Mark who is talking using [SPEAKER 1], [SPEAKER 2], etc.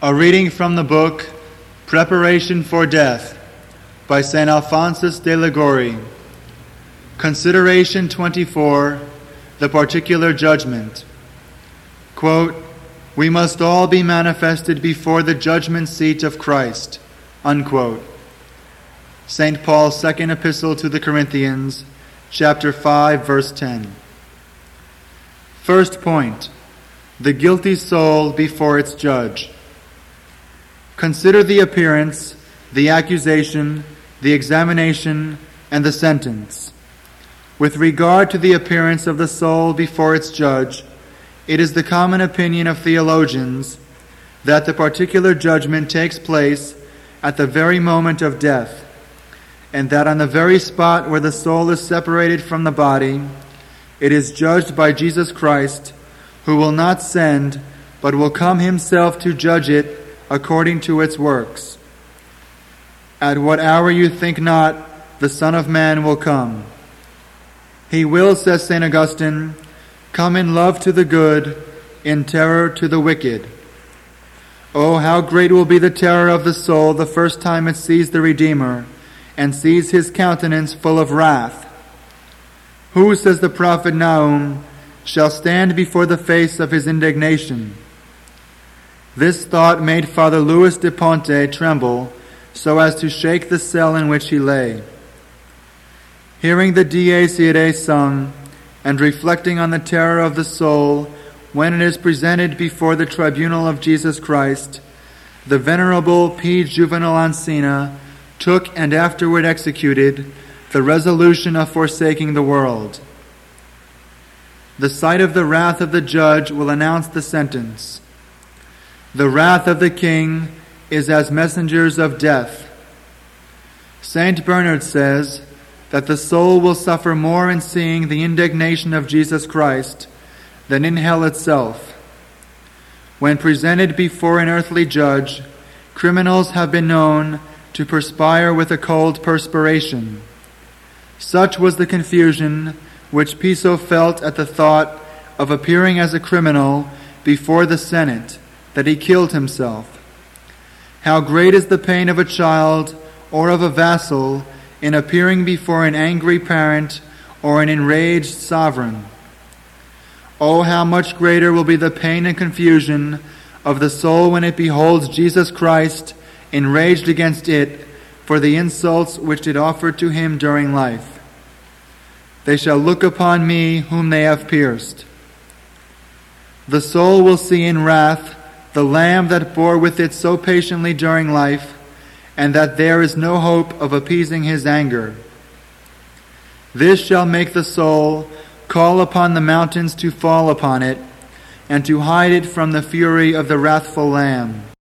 [SPEAKER 1] A reading from the book Preparation for Death by St. Alphonsus de Liguori. Consideration 24, the particular judgment. Quote, "We must all be manifested before the judgment seat of Christ." Unquote. St. Paul's second epistle to the Corinthians, chapter 5, verse 10. First point, the guilty soul before its judge. Consider the appearance, the accusation, the examination, and the sentence. With regard to the appearance of the soul before its judge, it is the common opinion of theologians that the particular judgment takes place at the very moment of death, and that on the very spot where the soul is separated from the body, it is judged by Jesus Christ, who will not send, but will come himself to judge it according to its works. At what hour you think not, the Son of Man will come. He will, says St. Augustine, come in love to the good, in terror to the wicked. Oh, how great will be the terror of the soul the first time it sees the Redeemer, and sees his countenance full of wrath. Who, says the prophet Nahum, shall stand before the face of his indignation? This thought made Father Louis de Ponte tremble so as to shake the cell in which he lay. Hearing the Dies Irae sung, and reflecting on the terror of the soul when it is presented before the tribunal of Jesus Christ, the Venerable P. Juvenal Ancina took and afterward executed the resolution of forsaking the world. The sight of the wrath of the judge will announce the sentence. The wrath of the king is as messengers of death. Saint Bernard says that the soul will suffer more in seeing the indignation of Jesus Christ than in hell itself. When presented before an earthly judge, criminals have been known to perspire with a cold perspiration. Such was the confusion which Piso felt at the thought of appearing as a criminal before the Senate, that he killed himself. How great is the pain of a child or of a vassal in appearing before an angry parent or an enraged sovereign. Oh, how much greater will be the pain and confusion of the soul when it beholds Jesus Christ enraged against it for the insults which it offered to him during life. They shall look upon me whom they have pierced. The soul will see in wrath the Lamb that bore with it so patiently during life, and that there is no hope of appeasing his anger. This shall make the soul call upon the mountains to fall upon it, and to hide it from the fury of the wrathful Lamb.